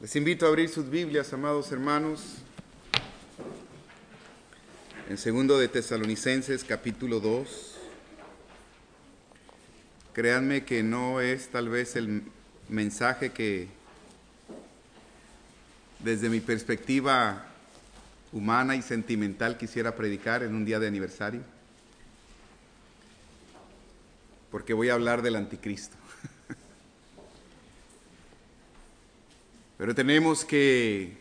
Les invito a abrir sus Biblias, amados hermanos, en 2 de Tesalonicenses, capítulo 2. Créanme que no es tal vez el mensaje que, desde mi perspectiva humana y sentimental, quisiera predicar en un día de aniversario, porque voy a hablar del anticristo. Pero tenemos que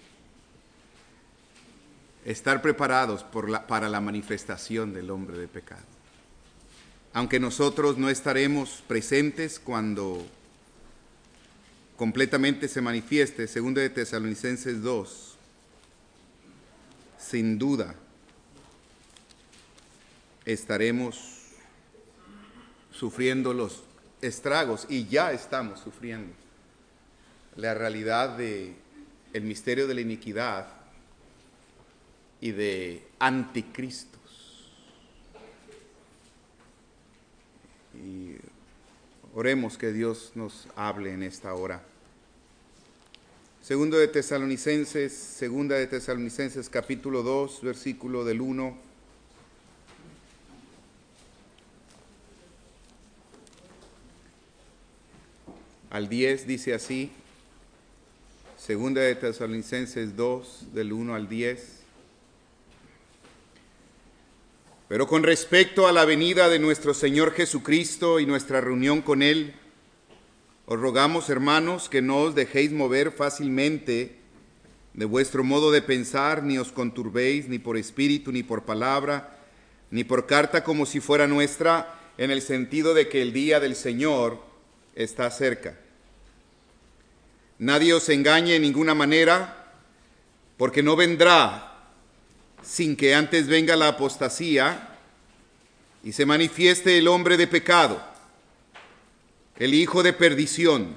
estar preparados para la manifestación del hombre de pecado. Aunque nosotros no estaremos presentes cuando completamente se manifieste, 2 de Tesalonicenses 2, sin duda estaremos sufriendo los estragos, y ya estamos sufriendo la realidad de el misterio de la iniquidad y de anticristos. Y oremos que Dios nos hable en esta hora. Segunda de Tesalonicenses capítulo 2, versículo del 1 al 10, dice así. Segunda de Tesalonicenses 2, del 1 al 10. Pero con respecto a la venida de nuestro Señor Jesucristo y nuestra reunión con Él, os rogamos, hermanos, que no os dejéis mover fácilmente de vuestro modo de pensar, ni os conturbéis, ni por espíritu, ni por palabra, ni por carta como si fuera nuestra, en el sentido de que el día del Señor está cerca. Nadie os engañe en ninguna manera, porque no vendrá sin que antes venga la apostasía y se manifieste el hombre de pecado, el hijo de perdición,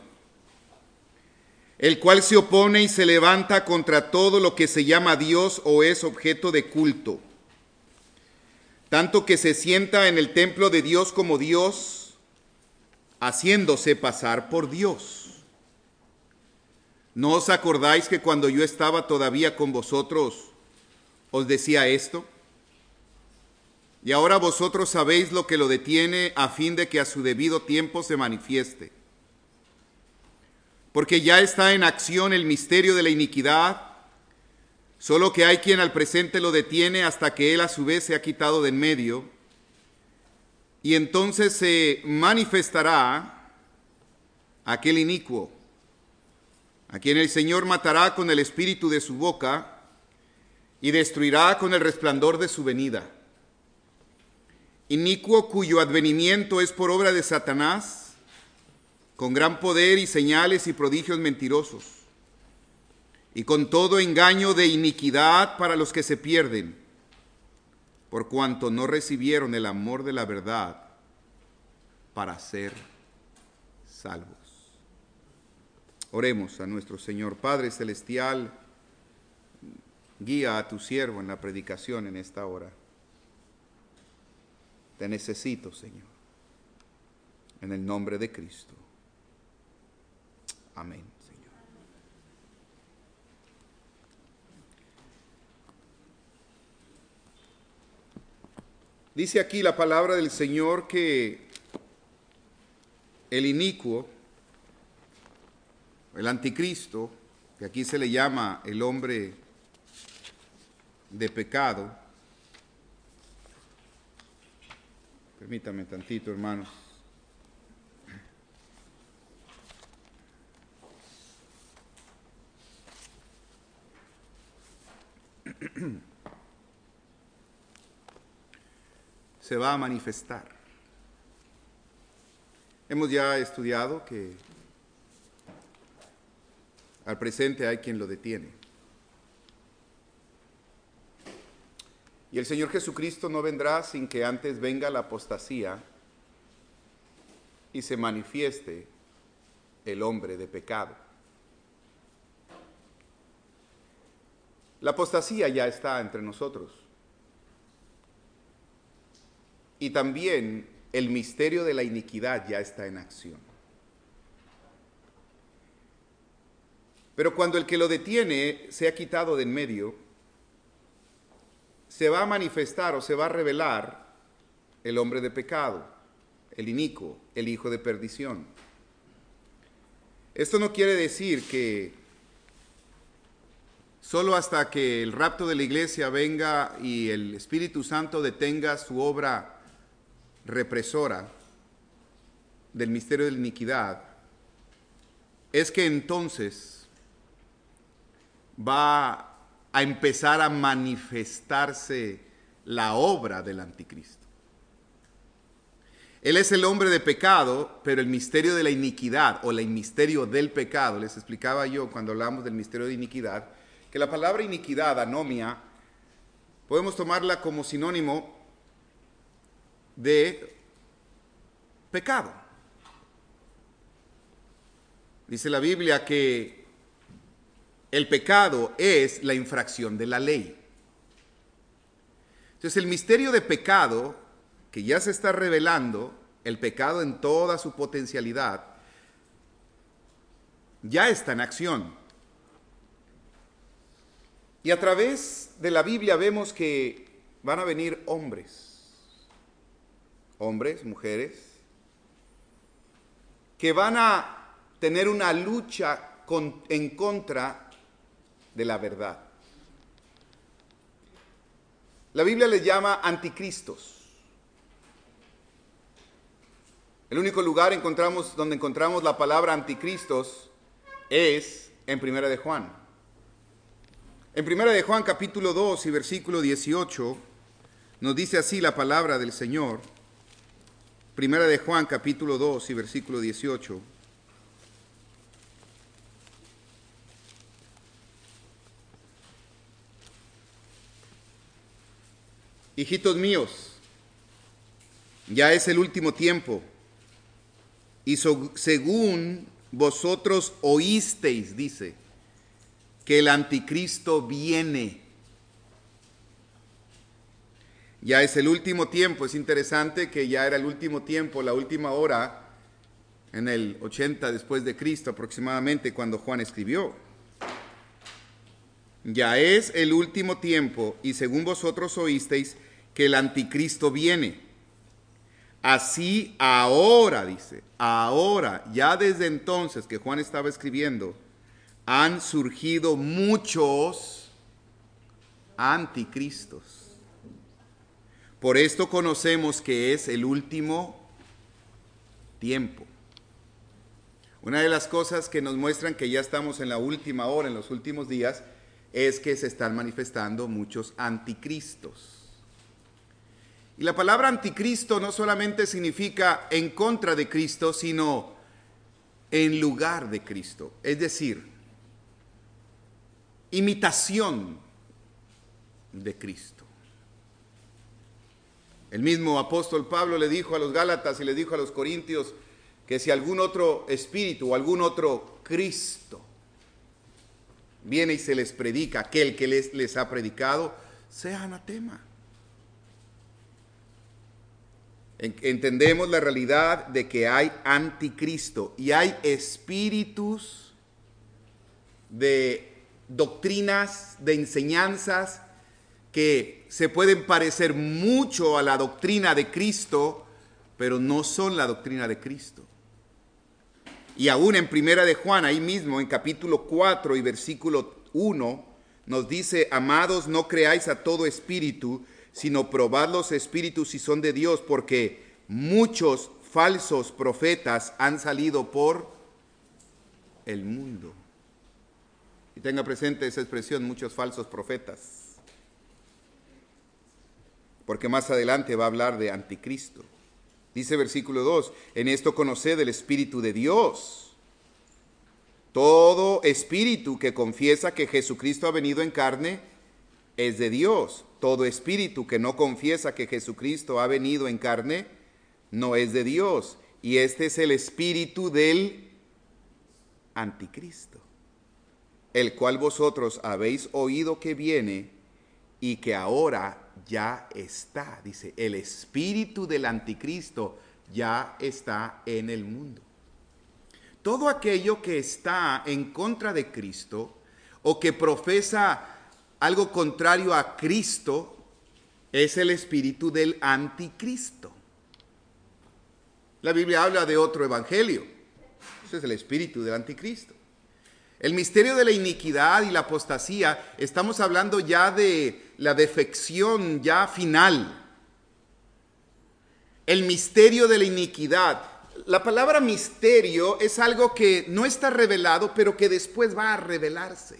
el cual se opone y se levanta contra todo lo que se llama Dios o es objeto de culto, tanto que se sienta en el templo de Dios como Dios, haciéndose pasar por Dios. ¿No os acordáis que cuando yo estaba todavía con vosotros os decía esto? Y ahora vosotros sabéis lo que lo detiene, a fin de que a su debido tiempo se manifieste. Porque ya está en acción el misterio de la iniquidad, solo que hay quien al presente lo detiene hasta que él a su vez se ha quitado de en medio, y entonces se manifestará aquel inicuo, a quien el Señor matará con el espíritu de su boca y destruirá con el resplandor de su venida. Inicuo cuyo advenimiento es por obra de Satanás, con gran poder y señales y prodigios mentirosos, y con todo engaño de iniquidad para los que se pierden, por cuanto no recibieron el amor de la verdad para ser salvos. Oremos a nuestro Señor. Padre celestial, guía a tu siervo en la predicación en esta hora. Te necesito, Señor, en el nombre de Cristo. Amén, Señor. Dice aquí la palabra del Señor que el inicuo, el anticristo, que aquí se le llama el hombre de pecado. Permítame tantito, hermanos. Se va a manifestar. Hemos ya estudiado que al presente hay quien lo detiene. Y el Señor Jesucristo no vendrá sin que antes venga la apostasía y se manifieste el hombre de pecado. La apostasía ya está entre nosotros. Y también el misterio de la iniquidad ya está en acción. Pero cuando el que lo detiene sea quitado de en medio, se va a manifestar o se va a revelar el hombre de pecado, el inicuo, el hijo de perdición. Esto no quiere decir que solo hasta que el rapto de la iglesia venga y el Espíritu Santo detenga su obra represora del misterio de la iniquidad, es que entonces va a empezar a manifestarse la obra del anticristo. Él es el hombre de pecado, pero el misterio de la iniquidad o el misterio del pecado, les explicaba yo cuando hablábamos del misterio de iniquidad, que la palabra iniquidad, anomia, podemos tomarla como sinónimo de pecado. Dice la Biblia que el pecado es la infracción de la ley. Entonces el misterio de pecado, que ya se está revelando, el pecado en toda su potencialidad, ya está en acción. Y a través de la Biblia vemos que van a venir hombres, mujeres, que van a tener una lucha en contra de la verdad. La Biblia les llama anticristos. El único lugar donde encontramos la palabra anticristos es en Primera de Juan. En Primera de Juan capítulo 2 y versículo 18 nos dice así la palabra del Señor. Primera de Juan capítulo 2 y versículo 18. Hijitos míos, ya es el último tiempo, y según vosotros oísteis, dice, que el anticristo viene. Ya es el último tiempo. Es interesante que ya era el último tiempo, la última hora, en el 80 después de Cristo aproximadamente, cuando Juan escribió. Ya es el último tiempo, y según vosotros oísteis que el anticristo viene. Así ahora, dice, ahora, ya desde entonces que Juan estaba escribiendo, han surgido muchos anticristos. Por esto conocemos que es el último tiempo. Una de las cosas que nos muestran que ya estamos en la última hora, en los últimos días, es que se están manifestando muchos anticristos. Y la palabra anticristo no solamente significa en contra de Cristo, sino en lugar de Cristo. Es decir, imitación de Cristo. El mismo apóstol Pablo le dijo a los Gálatas y le dijo a los Corintios que si algún otro espíritu o algún otro Cristo viene y se les predica, aquel que les ha predicado, sea anatema. Entendemos la realidad de que hay anticristo y hay espíritus de doctrinas, de enseñanzas que se pueden parecer mucho a la doctrina de Cristo, pero no son la doctrina de Cristo. Y aún en Primera de Juan, ahí mismo, en capítulo 4 y versículo 1, nos dice: amados, no creáis a todo espíritu, sino probad los espíritus si son de Dios, porque muchos falsos profetas han salido por el mundo. Y tenga presente esa expresión, muchos falsos profetas, porque más adelante va a hablar de anticristo. Dice versículo 2, en esto conoced el Espíritu de Dios. Todo espíritu que confiesa que Jesucristo ha venido en carne es de Dios. Todo espíritu que no confiesa que Jesucristo ha venido en carne no es de Dios. Y este es el espíritu del anticristo, el cual vosotros habéis oído que viene y que ahora ya está. Dice, el espíritu del anticristo ya está en el mundo. Todo aquello que está en contra de Cristo o que profesa algo contrario a Cristo es el espíritu del anticristo. La Biblia habla de otro evangelio. Ese es el espíritu del anticristo. El misterio de la iniquidad y la apostasía, estamos hablando ya de la defección ya final. El misterio de la iniquidad. La palabra misterio es algo que no está revelado, pero que después va a revelarse.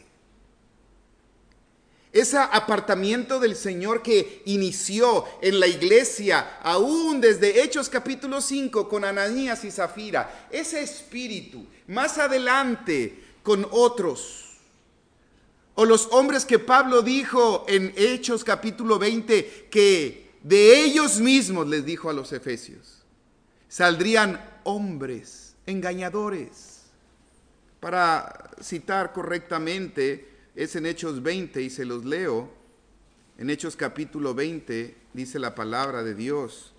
Ese apartamiento del Señor que inició en la iglesia, aún desde Hechos capítulo 5 con Ananías y Zafira, ese espíritu, más adelante con otros, o los hombres que Pablo dijo en Hechos capítulo 20, que de ellos mismos les dijo a los efesios, saldrían hombres engañadores. Para citar correctamente, es en Hechos 20 y se los leo. En Hechos capítulo 20 dice la palabra de Dios: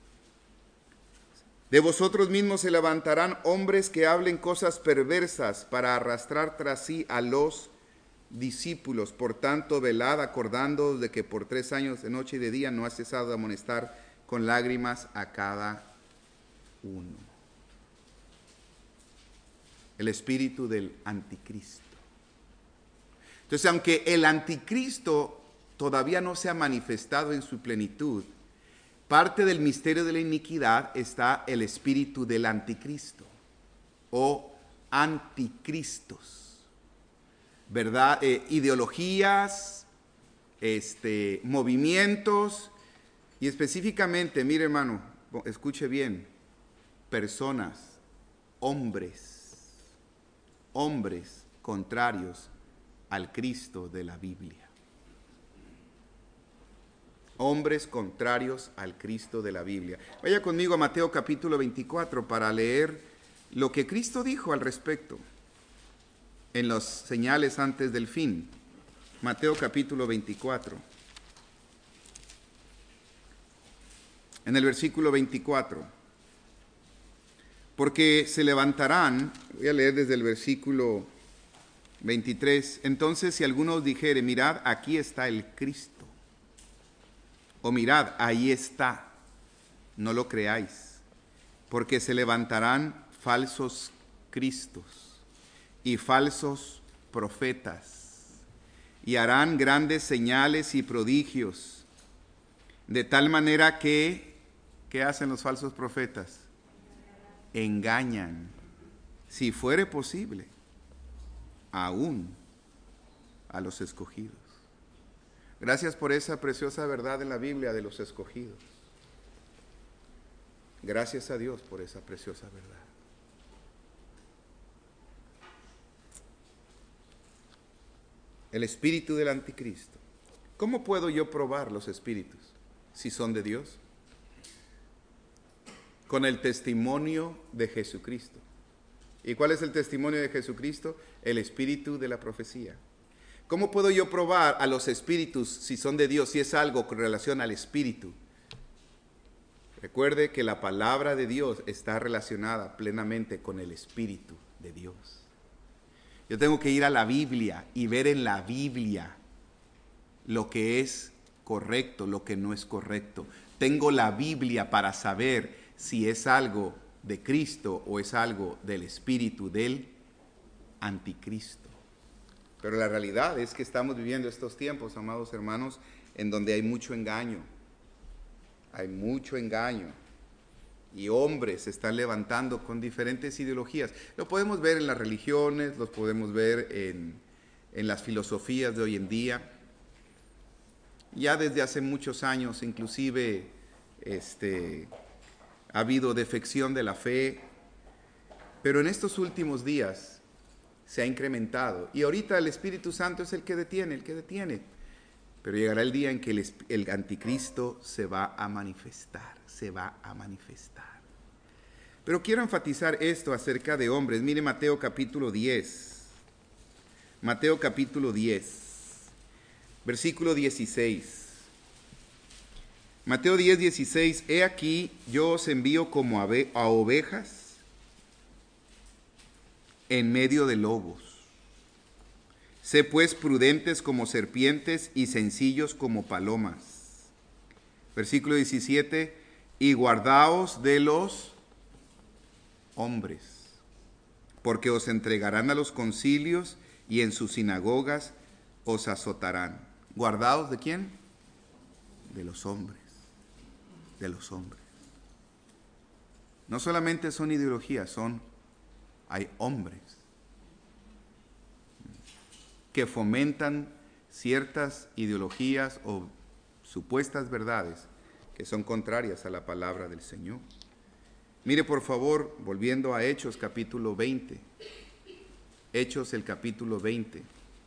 de vosotros mismos se levantarán hombres que hablen cosas perversas para arrastrar tras sí a los discípulos. Por tanto, velad, acordándoos de que por 3 años de noche y de día no ha cesado de amonestar con lágrimas a cada uno. El espíritu del anticristo. Entonces, aunque el anticristo todavía no se ha manifestado en su plenitud, parte del misterio de la iniquidad está el espíritu del anticristo o anticristos, ¿verdad? Ideologías, movimientos y específicamente, mire hermano, escuche bien, personas, hombres contrarios al Cristo de la Biblia. Hombres contrarios al Cristo de la Biblia. Vaya conmigo a Mateo capítulo 24 para leer lo que Cristo dijo al respecto en las señales antes del fin. Mateo capítulo 24. En el versículo 24. Porque se levantarán, voy a leer desde el versículo 23. Entonces, si alguno os dijere, mirad, aquí está el Cristo, o mirad, ahí está, no lo creáis, porque se levantarán falsos cristos y falsos profetas, y harán grandes señales y prodigios, de tal manera que, ¿qué hacen los falsos profetas? Engañan, si fuere posible, aún a los escogidos. Gracias por esa preciosa verdad en la Biblia de los escogidos. Gracias a Dios por esa preciosa verdad. El espíritu del anticristo. ¿Cómo puedo yo probar los espíritus si son de Dios? Con el testimonio de Jesucristo. ¿Y cuál es el testimonio de Jesucristo? El espíritu de la profecía. ¿Cómo puedo yo probar a los espíritus si son de Dios, si es algo con relación al espíritu? Recuerde que la palabra de Dios está relacionada plenamente con el espíritu de Dios. Yo tengo que ir a la Biblia y ver en la Biblia lo que es correcto, lo que no es correcto. Tengo la Biblia para saber si es algo de Cristo o es algo del espíritu del anticristo. Pero la realidad es que estamos viviendo estos tiempos, amados hermanos, en donde hay mucho engaño. Hay mucho engaño. Y hombres se están levantando con diferentes ideologías. Lo podemos ver en las religiones, lo podemos ver en las filosofías de hoy en día. Ya desde hace muchos años, inclusive, ha habido defección de la fe. Pero en estos últimos días se ha incrementado. Y ahorita el Espíritu Santo es el que detiene. Pero llegará el día en que el anticristo se va a manifestar. Pero quiero enfatizar esto acerca de hombres. Mire Mateo capítulo 10. Mateo capítulo 10, versículo 16. Mateo 10, 16. He aquí, yo os envío como a ovejas en medio de lobos. Sé pues prudentes como serpientes y sencillos como palomas. Versículo 17, y guardaos de los hombres, porque os entregarán a los concilios y en sus sinagogas os azotarán. ¿Guardaos de quién? De los hombres, de los hombres. No solamente son ideologías, hay hombres que fomentan ciertas ideologías o supuestas verdades que son contrarias a la palabra del Señor. Mire por favor, volviendo a Hechos capítulo 20. Hechos el capítulo 20.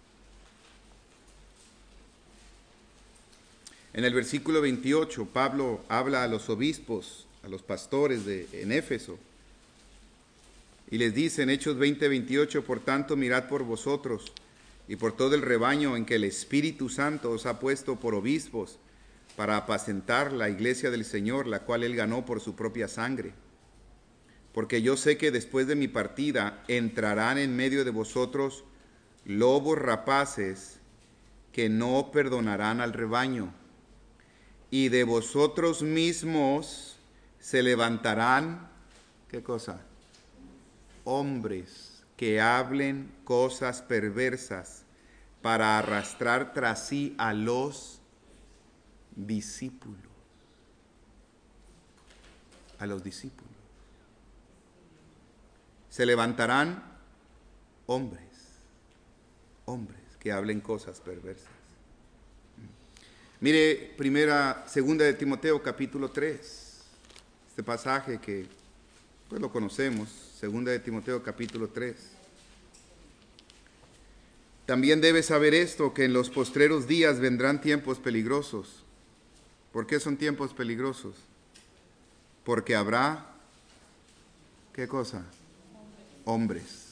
En el versículo 28, Pablo habla a los obispos, a los pastores en Éfeso, y les dice en Hechos 20, 28, por tanto mirad por vosotros y por todo el rebaño en que el Espíritu Santo os ha puesto por obispos para apacentar la iglesia del Señor, la cual él ganó por su propia sangre. Porque yo sé que después de mi partida entrarán en medio de vosotros lobos rapaces que no perdonarán al rebaño, y de vosotros mismos se levantarán, ¿qué cosa? Hombres que hablen cosas perversas para arrastrar tras sí a los discípulos. A los discípulos. Se levantarán hombres que hablen cosas perversas. Mire, segunda de Timoteo capítulo 3, este pasaje que pues lo conocemos, segunda de Timoteo capítulo 3. También debes saber esto, que en los postreros días vendrán tiempos peligrosos. ¿Por qué son tiempos peligrosos? Porque habrá, ¿qué cosa? Hombres,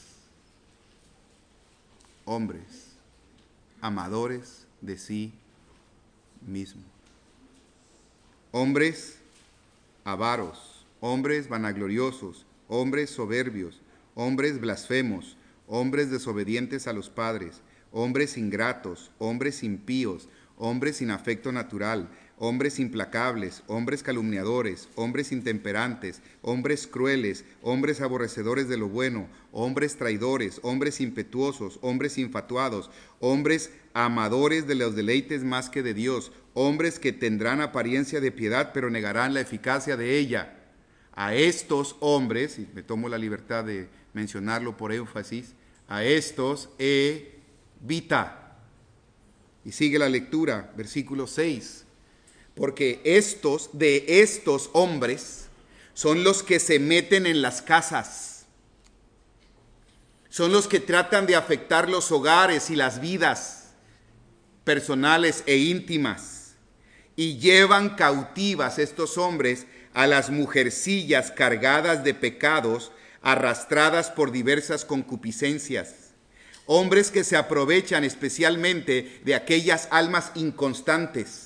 amadores de sí mismos. Hombres avaros, hombres vanagloriosos, hombres soberbios, hombres blasfemos, hombres desobedientes a los padres, hombres ingratos, hombres impíos, hombres sin afecto natural, hombres implacables, hombres calumniadores, hombres intemperantes, hombres crueles, hombres aborrecedores de lo bueno, hombres traidores, hombres impetuosos, hombres infatuados, hombres amadores de los deleites más que de Dios, hombres que tendrán apariencia de piedad pero negarán la eficacia de ella. A estos hombres, y me tomo la libertad de mencionarlo por énfasis, a estos evita. Y sigue la lectura, versículo 6. Porque de estos hombres son los que se meten en las casas, son los que tratan de afectar los hogares y las vidas personales e íntimas, y llevan cautivas estos hombres a las mujercillas cargadas de pecados, arrastradas por diversas concupiscencias. Hombres que se aprovechan especialmente de aquellas almas inconstantes,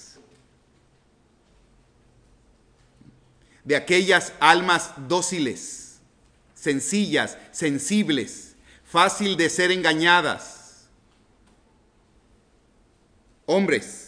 de aquellas almas dóciles, sencillas, sensibles, fácil de ser engañadas. Hombres.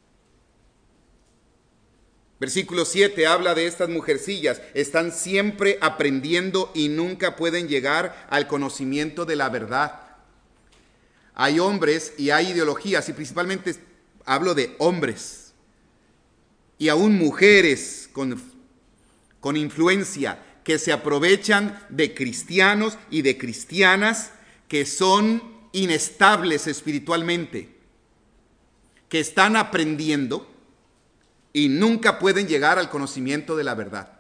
Versículo 7 habla de estas mujercillas. Están siempre aprendiendo y nunca pueden llegar al conocimiento de la verdad. Hay hombres y hay ideologías, y principalmente hablo de hombres, y aún mujeres con influencia, que se aprovechan de cristianos y de cristianas que son inestables espiritualmente, que están aprendiendo y nunca pueden llegar al conocimiento de la verdad,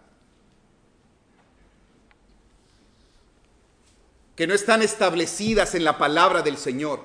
que no están establecidas en la palabra del Señor.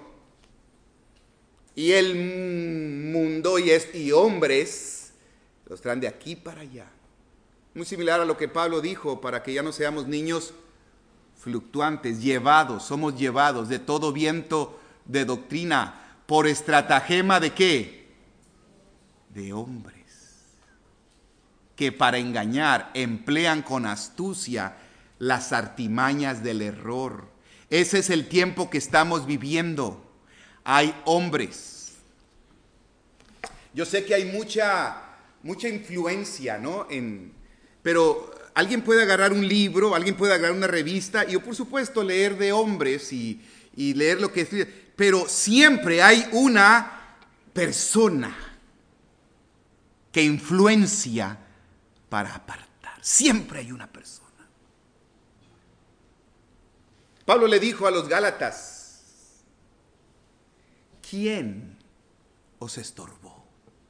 Y el mundo y hombres los traen de aquí para allá. Muy similar a lo que Pablo dijo, para que ya no seamos niños fluctuantes, somos llevados de todo viento de doctrina, por estratagema ¿de qué? De hombres, que para engañar emplean con astucia las artimañas del error. Ese es el tiempo que estamos viviendo. Hay hombres. Yo sé que hay mucha influencia, ¿no? Pero alguien puede agarrar un libro, alguien puede agarrar una revista, y yo por supuesto leer de hombres y leer lo que escribe, pero siempre hay una persona que influencia para apartar. Siempre hay una persona. Pablo le dijo a los Gálatas: ¿quién os estorbó?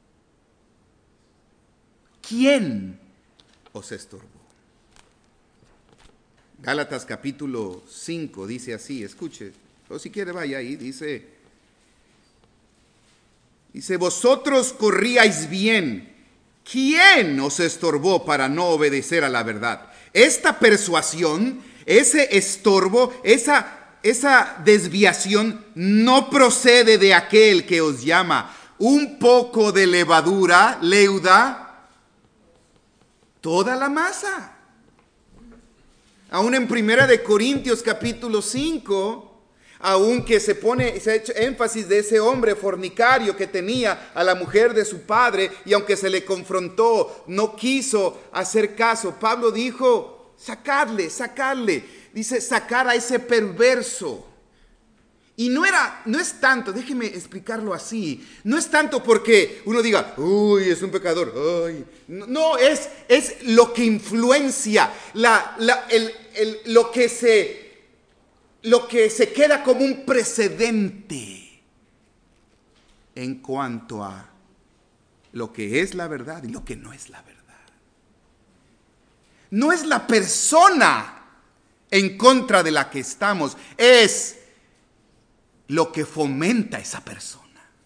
¿Quién os estorbó? Gálatas capítulo 5 dice así, escuche, o si quiere vaya ahí, dice, vosotros corríais bien, ¿quién os estorbó para no obedecer a la verdad? Esta persuasión, ese estorbo, esa desviación no procede de aquel que os llama. Un poco de levadura leuda toda la masa. Aún en 1 de Corintios capítulo 5, aunque se ha hecho énfasis de ese hombre fornicario que tenía a la mujer de su padre, y aunque se le confrontó, no quiso hacer caso, Pablo dijo, sacarle, dice, sacar a ese perverso. Y no es tanto, déjeme explicarlo así, no es tanto porque uno diga, uy, es un pecador, ay. No, es lo que influencia, lo que se queda como un precedente en cuanto a lo que es la verdad y lo que no es la verdad. No es la persona en contra de la que estamos, es lo que fomenta esa persona.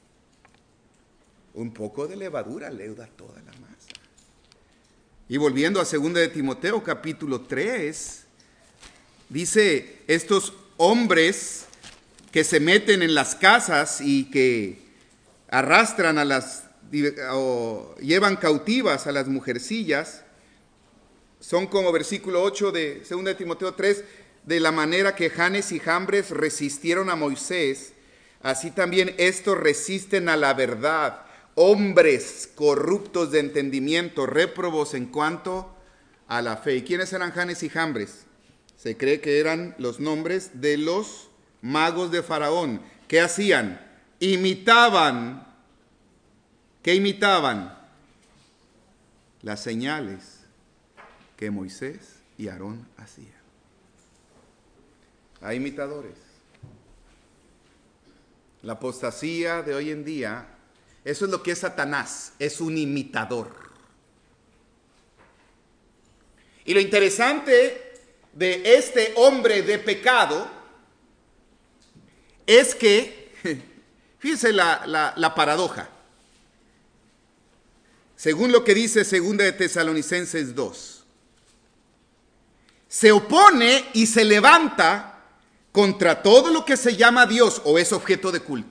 Un poco de levadura leuda toda la masa. Y volviendo a 2 de Timoteo capítulo 3, dice, estos hombres que se meten en las casas y que arrastran o llevan cautivas a las mujercillas, son como versículo 8 de 2 de Timoteo 3, de la manera que Janes y Jambres resistieron a Moisés, así también estos resisten a la verdad. Hombres corruptos de entendimiento, réprobos en cuanto a la fe. ¿Y quiénes eran Janes y Jambres? Se cree que eran los nombres de los magos de Faraón. ¿Qué hacían? Imitaban. ¿Qué imitaban? Las señales que Moisés y Aarón hacían. Hay imitadores. La apostasía de hoy en día, eso es lo que es Satanás, es un imitador. Y lo interesante de este hombre de pecado es que, fíjense la paradoja. Según lo que dice 2 de Tesalonicenses 2, se opone y se levanta contra todo lo que se llama Dios o es objeto de culto.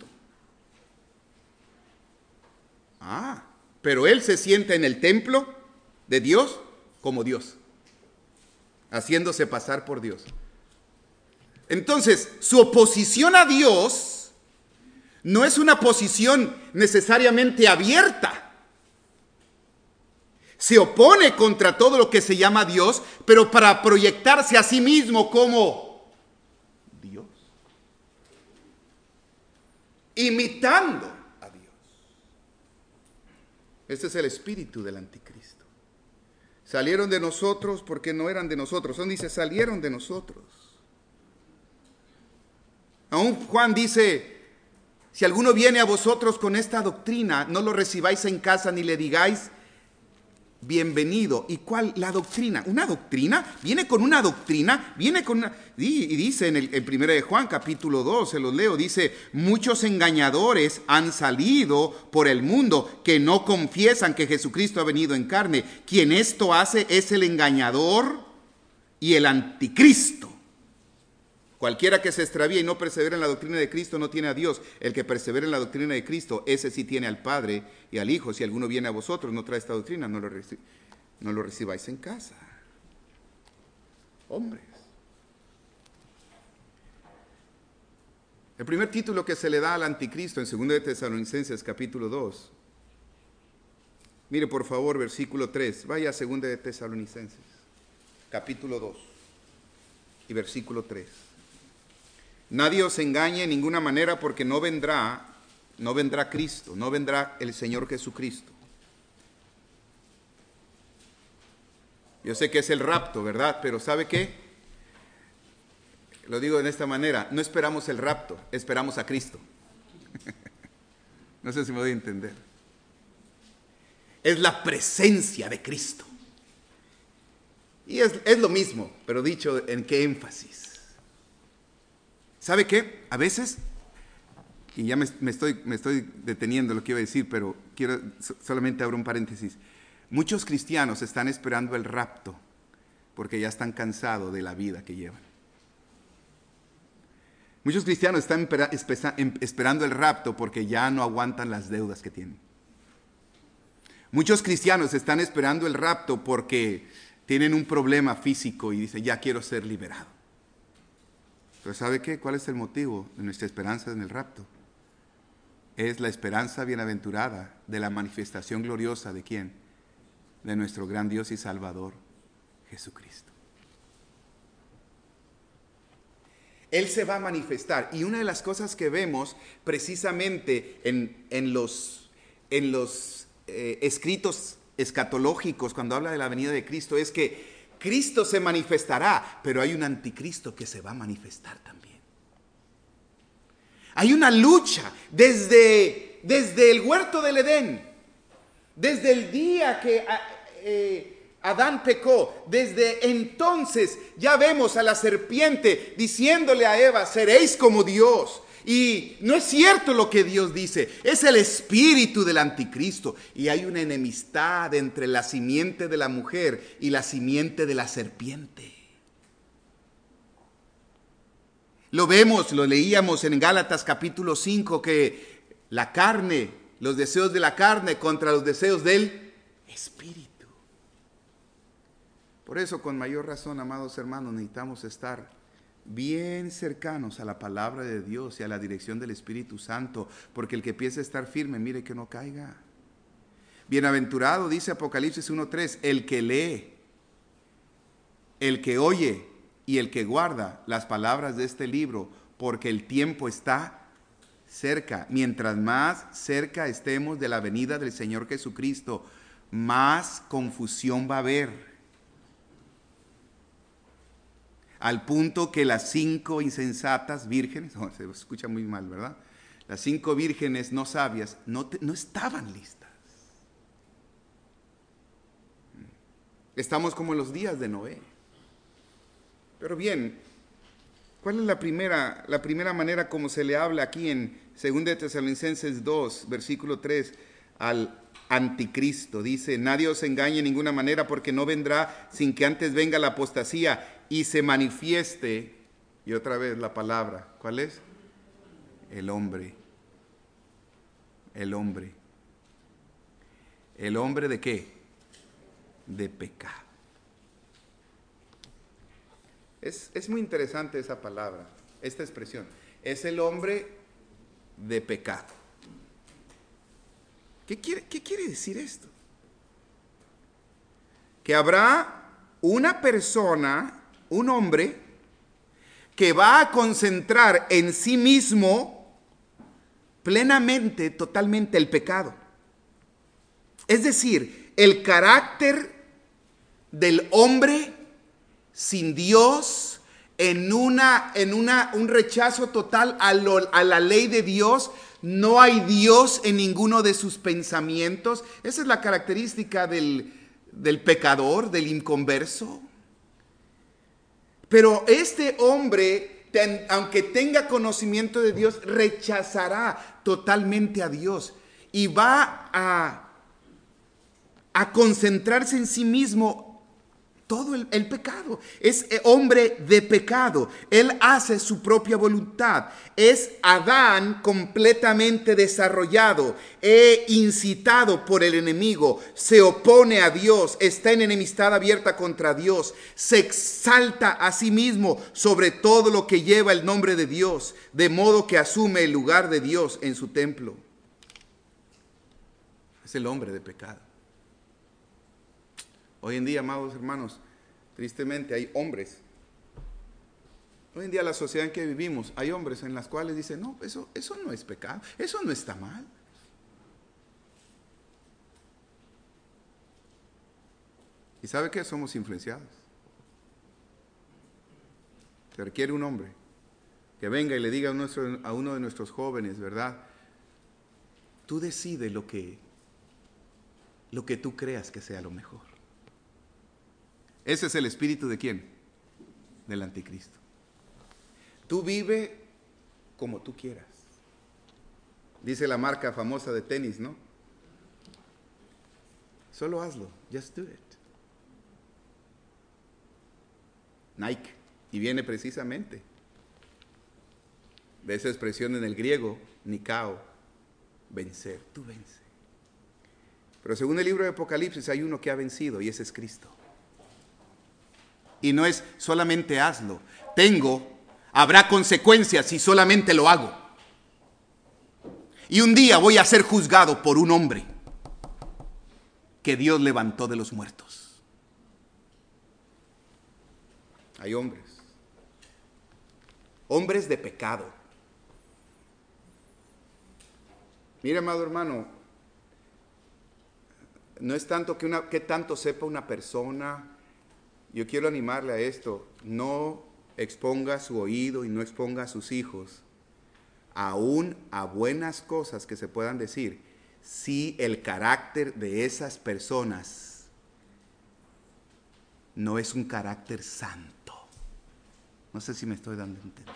Pero él se sienta en el templo de Dios como Dios, haciéndose pasar por Dios. Entonces, su oposición a Dios no es una posición necesariamente abierta. Se opone contra todo lo que se llama Dios, pero para proyectarse a sí mismo como Dios, imitando a Dios. Este es el espíritu del anticristo. Salieron de nosotros porque no eran de nosotros. Son, dice, salieron de nosotros. Aún Juan dice, si alguno viene a vosotros con esta doctrina, no lo recibáis en casa ni le digáis bienvenido. ¿Y cuál? La doctrina. ¿Una doctrina? Viene con una doctrina, viene con una... Y dice en 1 de Juan capítulo 2, se los leo, dice, muchos engañadores han salido por el mundo que no confiesan que Jesucristo ha venido en carne. Quien esto hace es el engañador y el anticristo. Cualquiera que se extravía y no persevera en la doctrina de Cristo no tiene a Dios. El que persevera en la doctrina de Cristo, ese sí tiene al Padre y al Hijo. Si alguno viene a vosotros, no trae esta doctrina, no lo recibáis en casa. Hombres. El primer título que se le da al anticristo en 2 de Tesalonicenses capítulo 2. Mire por favor versículo 3. Vaya a 2 de Tesalonicenses capítulo 2 y versículo 3. Nadie os engañe en ninguna manera, porque no vendrá Cristo, no vendrá el Señor Jesucristo. Yo sé que es el rapto, ¿verdad? Pero ¿sabe qué? Lo digo de esta manera, no esperamos el rapto, esperamos a Cristo. No sé si me voy a entender. Es la presencia de Cristo. Y es lo mismo, pero dicho en qué énfasis. ¿Sabe qué? A veces, y ya me estoy deteniendo lo que iba a decir, pero solamente abro un paréntesis. Muchos cristianos están esperando el rapto porque ya están cansados de la vida que llevan. Muchos cristianos están esperando el rapto porque ya no aguantan las deudas que tienen. Muchos cristianos están esperando el rapto porque tienen un problema físico y dicen, ya quiero ser liberado. Pero ¿sabe qué? ¿Cuál es el motivo de nuestra esperanza en el rapto? Es la esperanza bienaventurada de la manifestación gloriosa ¿de quién? De nuestro gran Dios y Salvador, Jesucristo. Él se va a manifestar. Y una de las cosas que vemos precisamente en los escritos escatológicos cuando habla de la venida de Cristo es que Cristo se manifestará, pero hay un anticristo que se va a manifestar también. Hay una lucha desde el huerto del Edén, desde el día que Adán pecó. Desde entonces ya vemos a la serpiente diciéndole a Eva, seréis como Dios. Y no es cierto lo que Dios dice, es el espíritu del anticristo. Y hay una enemistad entre la simiente de la mujer y la simiente de la serpiente. Lo vemos, lo leíamos en Gálatas capítulo 5, que la carne, los deseos de la carne contra los deseos del espíritu. Por eso, con mayor razón, amados hermanos, necesitamos estar bien cercanos a la palabra de Dios y a la dirección del Espíritu Santo, porque el que empiece a estar firme, mire que no caiga. Bienaventurado, dice Apocalipsis 1:3, el que lee, el que oye y el que guarda las palabras de este libro, porque el tiempo está cerca. Mientras más cerca estemos de la venida del Señor Jesucristo, más confusión va a haber. Al punto que las 5 insensatas vírgenes, se escucha muy mal, ¿verdad? Las 5 vírgenes no sabias no estaban listas. Estamos como en los días de Noé. Pero bien, ¿cuál es la primera manera como se le habla aquí en 2 de Tesalonicenses 2, versículo 3 al anticristo? Dice, nadie os engañe en ninguna manera, porque no vendrá sin que antes venga la apostasía y se manifieste, y otra vez la palabra, ¿cuál es? El hombre. ¿El hombre de qué? De pecado. Es muy interesante esa palabra, esta expresión. Es el hombre de pecado. ¿Qué quiere decir esto? Que habrá una persona, un hombre, que va a concentrar en sí mismo plenamente, totalmente el pecado. Es decir, el carácter del hombre sin Dios, en un rechazo total a la ley de Dios. No hay Dios en ninguno de sus pensamientos. Esa es la característica del pecador, del inconverso. Pero este hombre, aunque tenga conocimiento de Dios, rechazará totalmente a Dios y va a concentrarse en sí mismo Todo el pecado. Es hombre de pecado. Él hace su propia voluntad. Es Adán completamente desarrollado, incitado por el enemigo. Se opone a Dios. Está en enemistad abierta contra Dios. Se exalta a sí mismo sobre todo lo que lleva el nombre de Dios, de modo que asume el lugar de Dios en su templo. Es el hombre de pecado. Hoy en día, amados hermanos, tristemente hay hombres. Hoy en día la sociedad en que vivimos, hay hombres en las cuales dicen, no, eso no es pecado, eso no está mal. ¿Y sabe qué? Somos influenciados. Se requiere un hombre que venga y le diga a uno de nuestros jóvenes, ¿verdad? Tú decides lo que tú creas que sea lo mejor. Ese es el espíritu ¿de quién? Del anticristo. Tú vive como tú quieras. Dice la marca famosa de tenis, ¿no? Solo hazlo. Just do it. Nike. Y viene precisamente de esa expresión en el griego, nikao, vencer. Tú vence. Pero según el libro de Apocalipsis hay uno que ha vencido y ese es Cristo. Y no es solamente hazlo. Habrá consecuencias si solamente lo hago. Y un día voy a ser juzgado por un hombre que Dios levantó de los muertos. Hay hombres de pecado. Mira, amado hermano, no es tanto que tanto sepa una persona. Yo quiero animarle a esto, no exponga su oído y no exponga a sus hijos, aún a buenas cosas que se puedan decir, si el carácter de esas personas no es un carácter santo. No sé si me estoy dando a entender.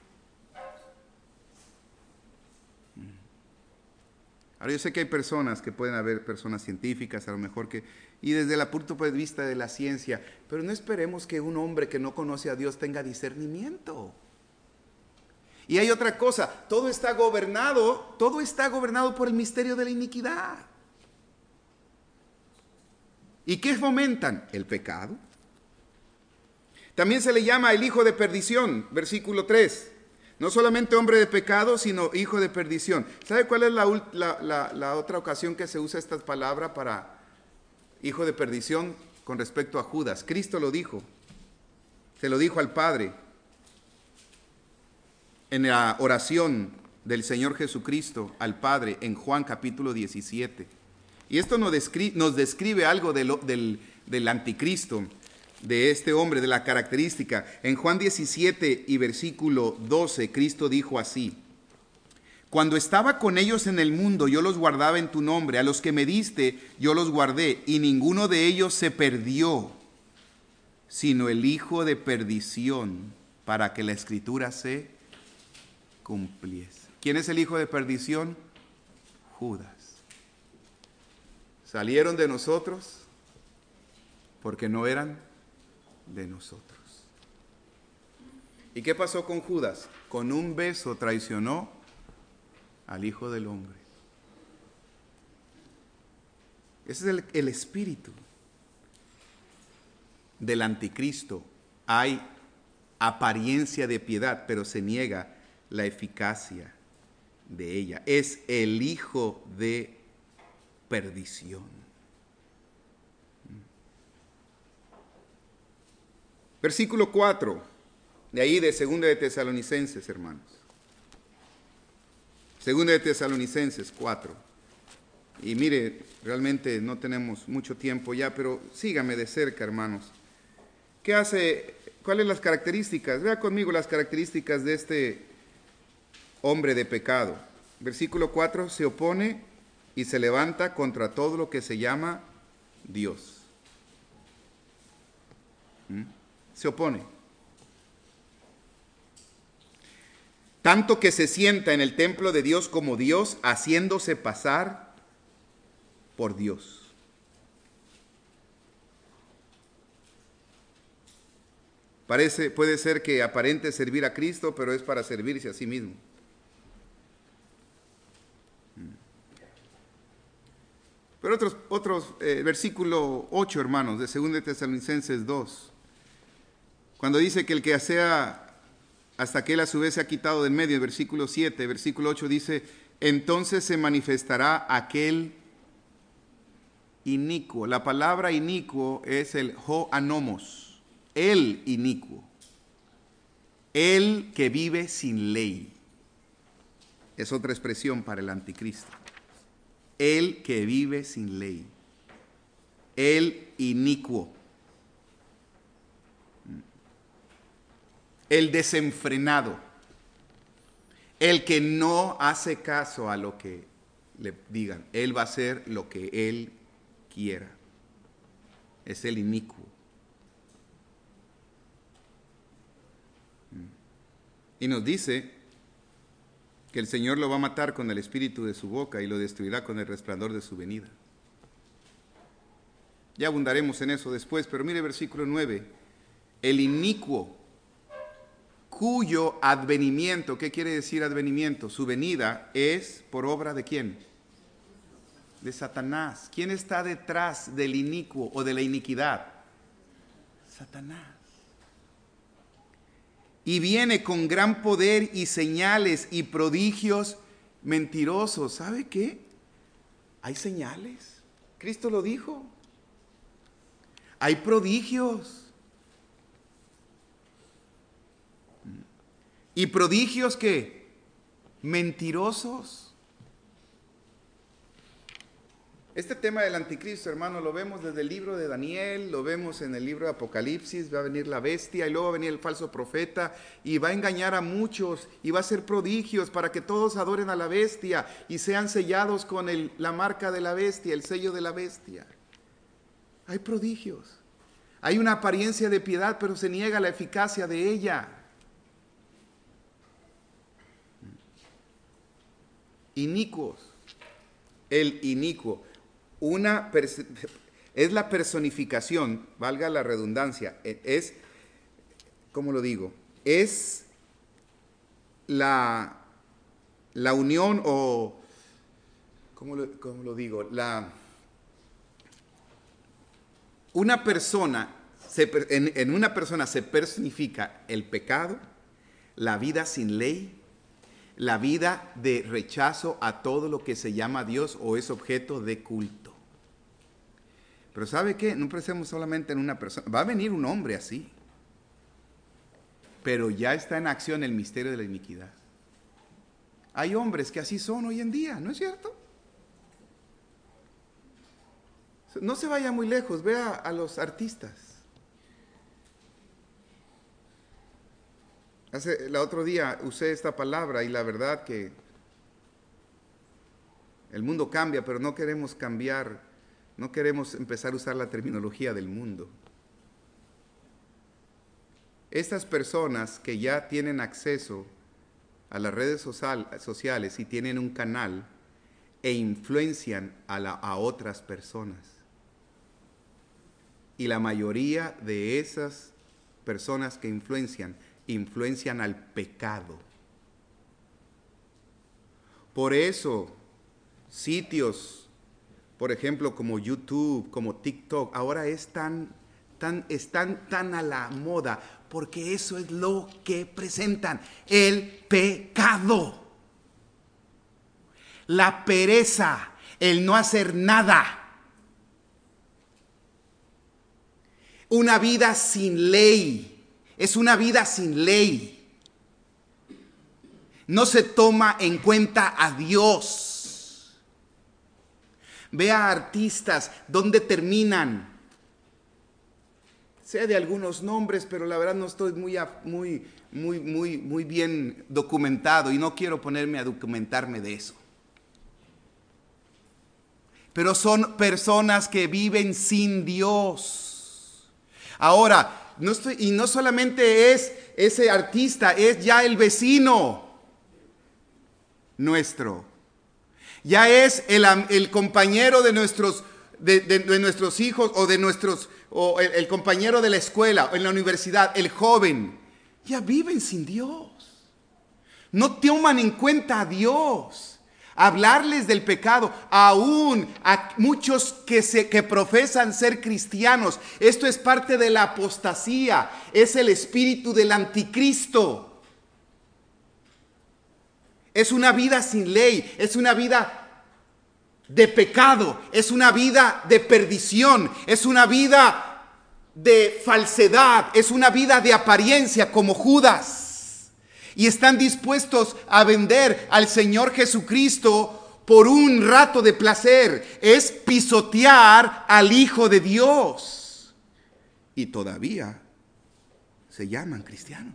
Ahora yo sé que hay personas que pueden haber personas científicas, a lo mejor y desde el punto de vista de la ciencia, pero no esperemos que un hombre que no conoce a Dios tenga discernimiento. Y hay otra cosa, todo está gobernado por el misterio de la iniquidad. ¿Y qué fomentan? El pecado. También se le llama el hijo de perdición, versículo 3. No solamente hombre de pecado, sino hijo de perdición. ¿Sabe cuál es la otra ocasión que se usa esta palabra para hijo de perdición con respecto a Judas? Cristo lo dijo. Se lo dijo al Padre en la oración del Señor Jesucristo al Padre en Juan capítulo 17. Y esto nos describe algo del anticristo, de este hombre, de la característica. En Juan 17 y versículo 12, Cristo dijo así: cuando estaba con ellos en el mundo, yo los guardaba en tu nombre, a los que me diste, yo los guardé, y ninguno de ellos se perdió, sino el hijo de perdición, para que la escritura se cumpliese. ¿Quién es el hijo de perdición? Judas. Salieron de nosotros porque no eran de nosotros. ¿Y qué pasó con Judas? Con un beso traicionó al Hijo del Hombre. Ese es el espíritu del anticristo. Hay apariencia de piedad, pero se niega la eficacia de ella. Es el hijo de perdición. Versículo 4, de ahí de 2 de Tesalonicenses, hermanos. 2 de Tesalonicenses 4. Y mire, realmente no tenemos mucho tiempo ya, pero sígame de cerca, hermanos. ¿Qué hace? ¿Cuáles las características? Vea conmigo las características de este hombre de pecado. Versículo 4, se opone y se levanta contra todo lo que se llama Dios. Se opone. Tanto que se sienta en el templo de Dios como Dios, haciéndose pasar por Dios. Puede ser que aparente servir a Cristo, pero es para servirse a sí mismo. Pero versículo 8, hermanos, de 2 Tesalonicenses 2, cuando dice que el que sea, hasta que él a su vez se ha quitado del medio, el versículo 7, versículo 8 dice, entonces se manifestará aquel inicuo. La palabra inicuo es el ho anomos, el inicuo, el que vive sin ley. Es otra expresión para el anticristo. El que vive sin ley, el inicuo, el desenfrenado, el que no hace caso a lo que le digan. Él va a hacer lo que él quiera. Es el inicuo. Y nos dice que el Señor lo va a matar con el espíritu de su boca y lo destruirá con el resplandor de su venida. Ya abundaremos en eso después, pero mire versículo 9. El inicuo, cuyo advenimiento, ¿qué quiere decir advenimiento? Su venida es por obra ¿de quién? De Satanás. ¿Quién está detrás del inicuo o de la iniquidad? Satanás. Y viene con gran poder y señales y prodigios mentirosos. ¿Sabe qué? Hay señales. Cristo lo dijo. Hay prodigios. ¿Y prodigios qué? Mentirosos. Este tema del anticristo, hermano, lo vemos desde el libro de Daniel, lo vemos en el libro de Apocalipsis. Va a venir la bestia y luego va a venir el falso profeta y va a engañar a muchos y va a hacer prodigios para que todos adoren a la bestia y sean sellados con la marca de la bestia, el sello de la bestia. Hay prodigios. Hay una apariencia de piedad, pero se niega la eficacia de ella. Inicuos. El inicuo. Es la personificación, valga la redundancia, es, ¿cómo lo digo? Es la unión o, ¿cómo lo digo? Una persona, en una persona se personifica el pecado, la vida sin ley, la vida de rechazo a todo lo que se llama Dios o es objeto de culto. Pero ¿sabe qué? No pensemos solamente en una persona. Va a venir un hombre así. Pero ya está en acción el misterio de la iniquidad. Hay hombres que así son hoy en día, ¿no es cierto? No se vaya muy lejos, vea a los artistas. El otro día usé esta palabra y la verdad que el mundo cambia, pero no queremos cambiar, no queremos empezar a usar la terminología del mundo. Estas personas que ya tienen acceso a las redes sociales y tienen un canal e influencian a otras personas. Y la mayoría de esas personas que influencian al pecado. Por eso, sitios, por ejemplo, como YouTube, como TikTok, ahora están tan a la moda, porque eso es lo que presentan, el pecado, la pereza, el no hacer nada. Una vida sin ley, es una vida sin ley. No se toma en cuenta a Dios. Vea a artistas donde terminan. Sé de algunos nombres, pero la verdad no estoy muy bien documentado y no quiero ponerme a documentarme de eso. Pero son personas que viven sin Dios. Ahora, no solamente es ese artista, es ya el vecino nuestro. Ya es el compañero de nuestros de nuestros hijos o de nuestros, o el compañero de la escuela o en la universidad, el joven, ya viven sin Dios. No toman en cuenta a Dios. Hablarles del pecado, aún a muchos que profesan ser cristianos. Esto es parte de la apostasía, es el espíritu del anticristo. Es una vida sin ley, es una vida de pecado, es una vida de perdición, es una vida de falsedad, es una vida de apariencia como Judas. Y están dispuestos a vender al Señor Jesucristo por un rato de placer. Es pisotear al Hijo de Dios. Y todavía se llaman cristianos.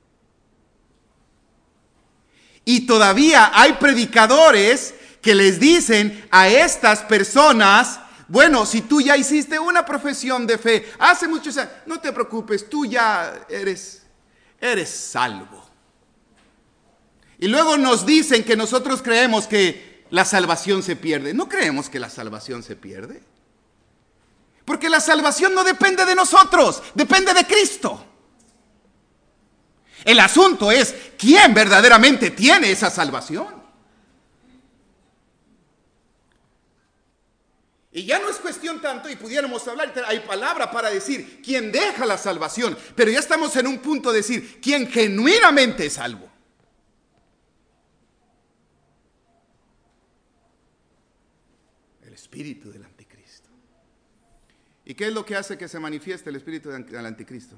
Y todavía hay predicadores que les dicen a estas personas: bueno, si tú ya hiciste una profesión de fe hace muchos años, no te preocupes, tú ya eres salvo. Y luego nos dicen que nosotros creemos que la salvación se pierde. No creemos que la salvación se pierde. Porque la salvación no depende de nosotros, depende de Cristo. El asunto es quién verdaderamente tiene esa salvación. Y ya no es cuestión tanto, y pudiéramos hablar, hay palabra para decir quién deja la salvación, pero ya estamos en un punto de decir quién genuinamente es salvo. Espíritu del anticristo. ¿Y qué es lo que hace que se manifieste el espíritu del anticristo?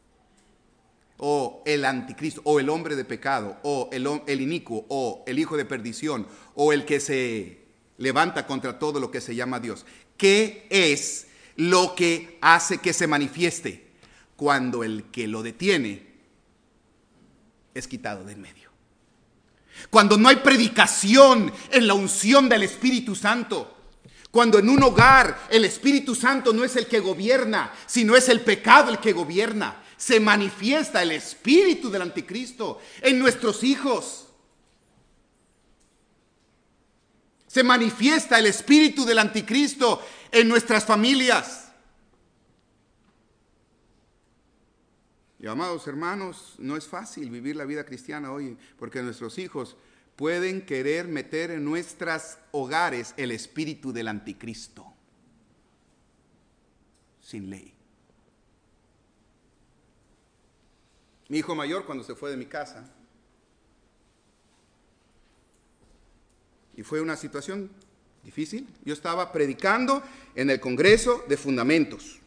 O el anticristo, o el hombre de pecado, o el inicuo, o el hijo de perdición, o el que se levanta contra todo lo que se llama Dios. ¿Qué es lo que hace que se manifieste? Cuando el que lo detiene es quitado de en medio. Cuando no hay predicación en la unción del Espíritu Santo. Cuando en un hogar el Espíritu Santo no es el que gobierna, sino es el pecado el que gobierna. Se manifiesta el espíritu del anticristo en nuestros hijos. Se manifiesta el espíritu del anticristo en nuestras familias. Y amados hermanos, no es fácil vivir la vida cristiana hoy, porque nuestros hijos pueden querer meter en nuestros hogares el espíritu del anticristo sin ley. Mi hijo mayor, cuando se fue de mi casa, y fue una situación difícil, yo estaba predicando en el Congreso de Fundamentos.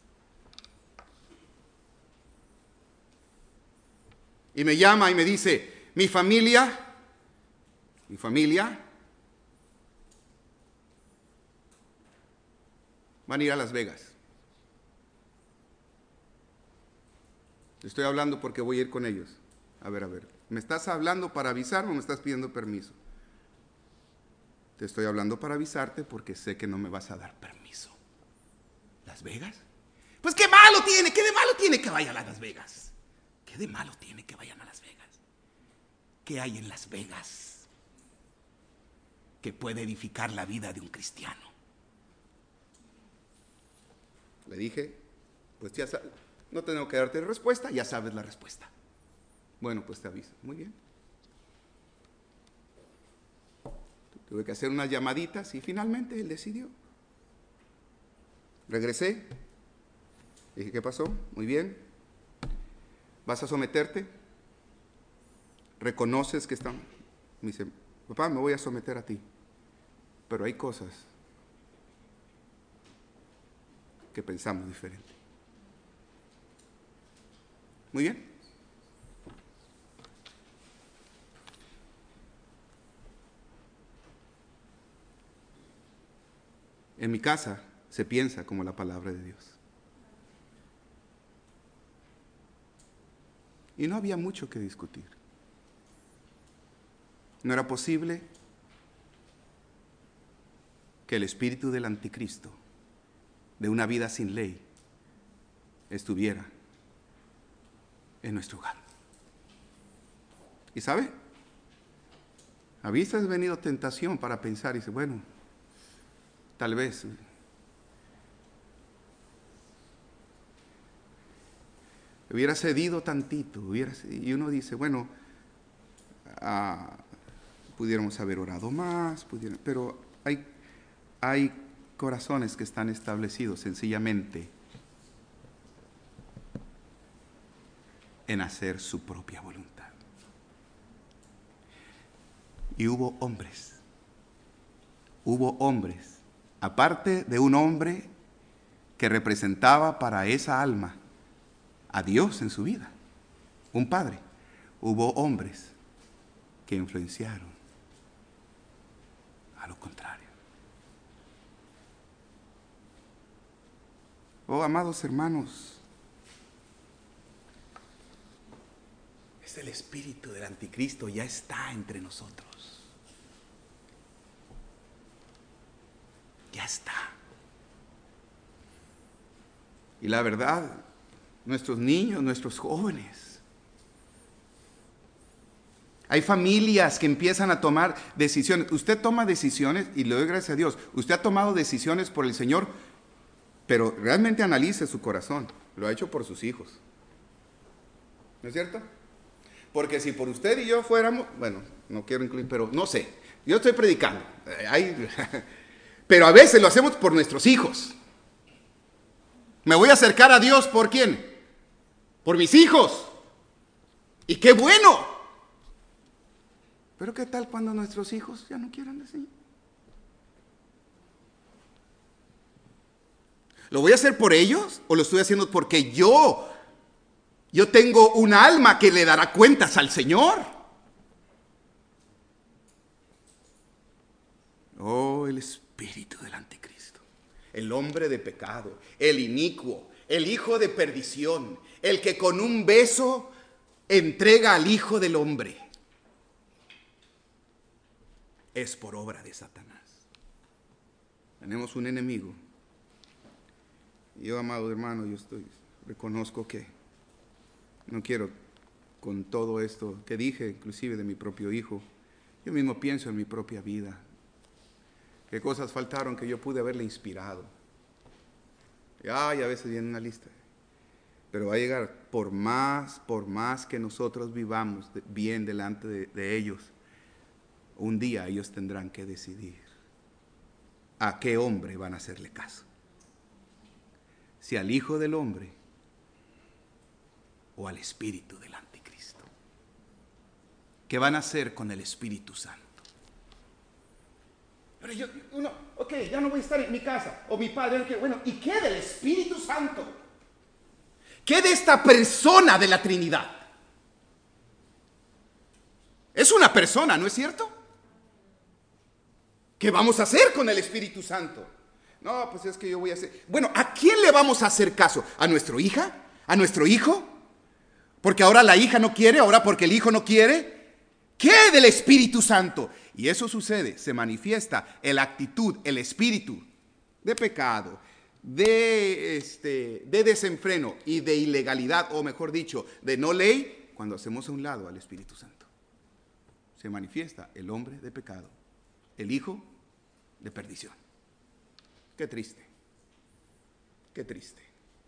Y me llama y me dice: mi familia van a ir a Las Vegas. Te estoy hablando porque voy a ir con ellos. A ver, ¿me estás hablando para avisarme o me estás pidiendo permiso? Te estoy hablando para avisarte porque sé que no me vas a dar permiso. ¿Las Vegas? Pues qué malo tiene, qué de malo tiene que vayan a Las Vegas. ¿Qué de malo tiene que vayan a Las Vegas? ¿Qué hay en Las Vegas que puede edificar la vida de un cristiano? Le dije: pues ya sabes, no tengo que darte respuesta, ya sabes la respuesta. Bueno, pues te aviso. Muy bien. Tuve que hacer unas llamaditas y finalmente él decidió. Regresé. Dije: ¿qué pasó? Muy bien. ¿Vas a someterte? ¿Reconoces que están? Me dice: papá, me voy a someter a ti, pero hay cosas que pensamos diferente. Muy bien. En mi casa se piensa como la palabra de Dios. Y no había mucho que discutir. No era posible que el espíritu del anticristo, de una vida sin ley, estuviera en nuestro hogar. ¿Y sabe? A veces ha venido tentación para pensar y dice: bueno, tal vez hubiera cedido tantito, y uno dice, bueno, pudiéramos haber orado más, pero hay corazones que están establecidos sencillamente en hacer su propia voluntad. Y hubo hombres, aparte de un hombre que representaba para esa alma a Dios en su vida, un padre, hubo hombres que influenciaron a lo contrario. Oh, amados hermanos, el espíritu del anticristo ya está entre nosotros. Ya está. Y la verdad, nuestros niños, nuestros jóvenes, hay familias que empiezan a tomar decisiones. Usted toma decisiones y le doy gracias a Dios. Usted ha tomado decisiones por el Señor, pero realmente analice su corazón. Lo ha hecho por sus hijos. ¿No es cierto? Porque si por usted y yo fuéramos, bueno, no quiero incluir, pero no sé, yo estoy predicando, pero a veces lo hacemos por nuestros hijos. Me voy a acercar a Dios, ¿por quién? Por mis hijos. Y qué bueno. Pero ¿qué tal cuando nuestros hijos ya no quieran decir? ¿Lo voy a hacer por ellos o lo estoy haciendo porque yo tengo un alma que le dará cuentas al Señor? Oh, el espíritu del anticristo, el hombre de pecado, el inicuo, el hijo de perdición, el que con un beso entrega al Hijo del Hombre, es por obra de Satanás. Tenemos un enemigo. Yo, amado hermano, reconozco que no quiero, con todo esto que dije, inclusive de mi propio hijo, yo mismo pienso en mi propia vida. ¿Qué cosas faltaron que yo pude haberle inspirado? Y a veces viene una lista. Pero va a llegar, por más que nosotros vivamos bien delante de ellos, un día ellos tendrán que decidir a qué hombre van a hacerle caso. Si al Hijo del Hombre o al espíritu del anticristo. ¿Qué van a hacer con el Espíritu Santo? Pero ya no voy a estar en mi casa, o mi padre, bueno, ¿y qué del Espíritu Santo? ¿Qué de esta persona de la Trinidad? Es una persona, ¿no es cierto? ¿Qué vamos a hacer con el Espíritu Santo? No, pues es que yo voy a hacer... Bueno, ¿a quién le vamos a hacer caso? ¿A nuestra hija? ¿A nuestro hijo? Porque ahora la hija no quiere, ahora porque el hijo no quiere. ¿Qué del Espíritu Santo? Y eso sucede, se manifiesta la actitud, el espíritu de pecado, de desenfreno y de ilegalidad, o mejor dicho, de no ley, cuando hacemos a un lado al Espíritu Santo. Se manifiesta el hombre de pecado, el hijo de perdición. Qué triste, qué triste.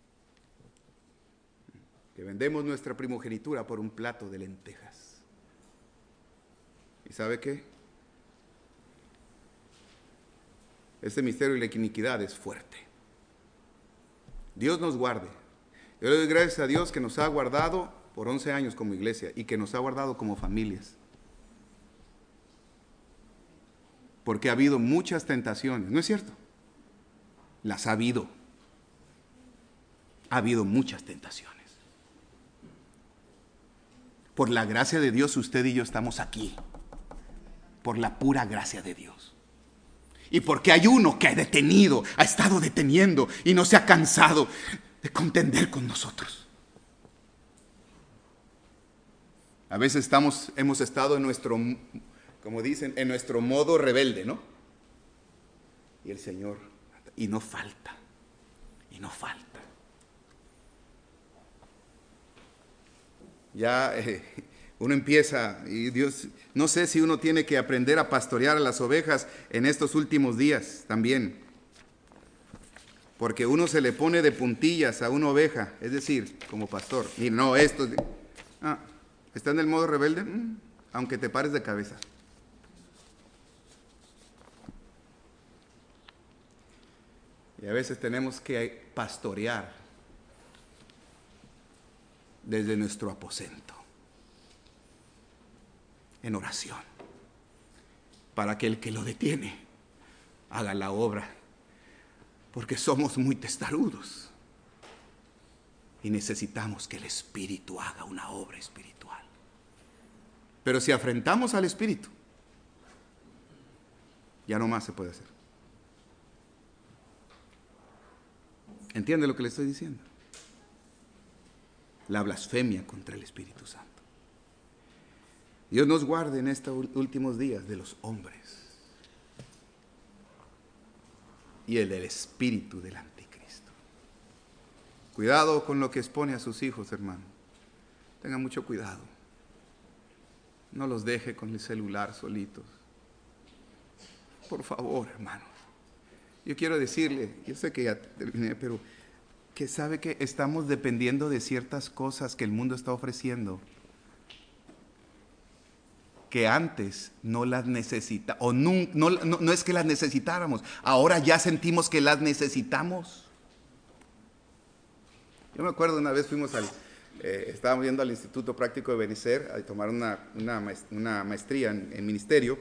Que vendemos nuestra primogenitura por un plato de lentejas. ¿Y sabe qué? Este misterio de la iniquidad es fuerte. Dios nos guarde. Yo le doy gracias a Dios que nos ha guardado por 11 años como iglesia y que nos ha guardado como familias. Porque ha habido muchas tentaciones, ¿no es cierto? Las ha habido. Ha habido muchas tentaciones. Por la gracia de Dios, usted y yo estamos aquí. Por la pura gracia de Dios. Y porque hay uno que ha estado deteniendo y no se ha cansado de contender con nosotros. A veces hemos estado en nuestro, como dicen, en nuestro modo rebelde, ¿no? Y el Señor, y no falta. Ya uno empieza, y Dios, no sé si uno tiene que aprender a pastorear a las ovejas en estos últimos días también. Porque uno se le pone de puntillas a una oveja, es decir, como pastor. Y no, esto... ¿está en el modo rebelde? Aunque te pares de cabeza. Y a veces tenemos que pastorear desde nuestro aposento, en oración, para que el que lo detiene haga la obra, porque somos muy testarudos y necesitamos que el Espíritu haga una obra espiritual. Pero si afrentamos al Espíritu, ya no más se puede hacer. ¿Entiende lo que le estoy diciendo? La blasfemia contra el Espíritu Santo. Dios nos guarde en estos últimos días de los hombres y el del espíritu del anticristo. Cuidado con lo que expone a sus hijos, hermano. Tenga mucho cuidado. No los deje con el celular solitos. Por favor, hermano. Yo quiero decirle, yo sé que ya terminé, pero que sabe que estamos dependiendo de ciertas cosas que el mundo está ofreciendo, que antes no las necesita, o no es que las necesitáramos, ahora ya sentimos que las necesitamos. Yo me acuerdo una vez fuimos estábamos yendo al Instituto Práctico de Benecer a tomar una maestría en ministerio,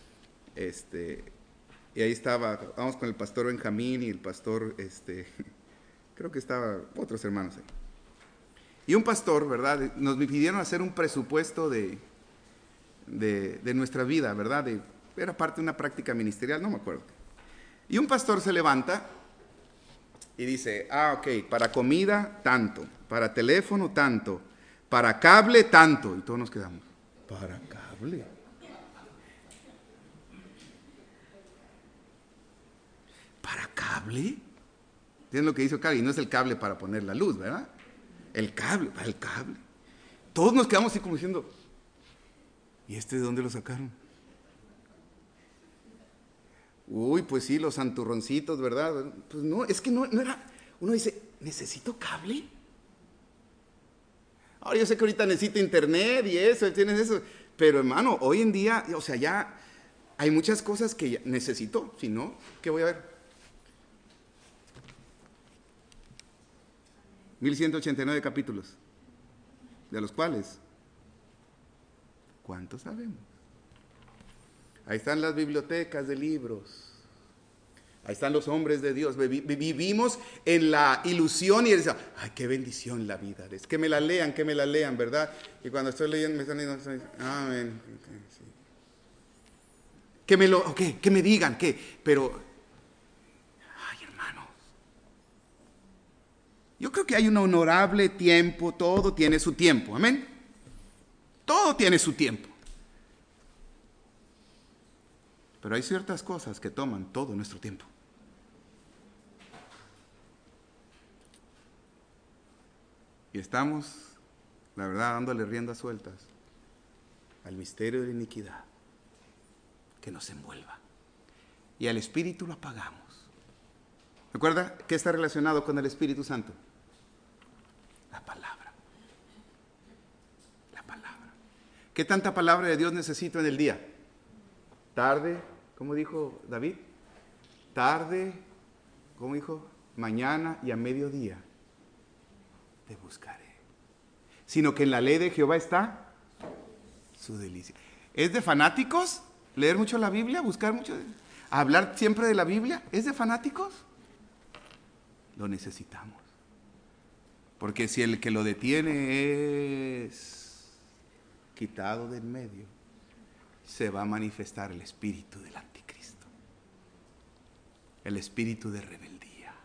y ahí vamos con el pastor Benjamín y el pastor, creo que estaba otros hermanos ahí. Y un pastor, ¿verdad? Nos pidieron hacer un presupuesto de nuestra vida, ¿verdad? Era parte de una práctica ministerial, no me acuerdo. Y un pastor se levanta y dice, ok, para comida, tanto, para teléfono, tanto, para cable, tanto. Y todos nos quedamos, ¿para cable? ¿Para cable? ¿Entienden lo que dice el cable? Y no es el cable para poner la luz, ¿verdad? El cable, para el cable. Todos nos quedamos así como diciendo, ¿y de dónde lo sacaron? Uy, pues sí, los santurroncitos, ¿verdad? Pues no, es que no era. Uno dice, ¿necesito cable? Ahora yo sé que ahorita necesito internet y eso, tienes eso. Pero hermano, hoy en día, o sea, ya hay muchas cosas que ya necesito. Si no, ¿qué voy a ver? 1189 capítulos, de los cuales, ¿cuántos sabemos? Ahí están las bibliotecas de libros. Ahí están los hombres de Dios. Vivimos en la ilusión y decimos, ay, qué bendición la vida. Es que me la lean, ¿verdad? Y cuando estoy leyendo, me están diciendo, amén. Sí. Que me digan, pero, ay, hermano. Yo creo que hay un honorable tiempo, todo tiene su tiempo, amén. Todo tiene su tiempo. Pero hay ciertas cosas que toman todo nuestro tiempo. Y estamos, la verdad, dándole riendas sueltas al misterio de la iniquidad que nos envuelva. Y al Espíritu lo apagamos. ¿Recuerda qué está relacionado con el Espíritu Santo? La palabra. La palabra. ¿Qué tanta palabra de Dios necesito en el día? Tarde, ¿cómo dijo David? Tarde, ¿cómo dijo? Mañana y a mediodía te buscaré. Sino que en la ley de Jehová está su delicia. ¿Es de fanáticos leer mucho la Biblia? ¿Buscar mucho? ¿Hablar siempre de la Biblia? ¿Es de fanáticos? Lo necesitamos. Porque si el que lo detiene es quitado del medio, se va a manifestar el espíritu del anticristo, el espíritu de rebeldía.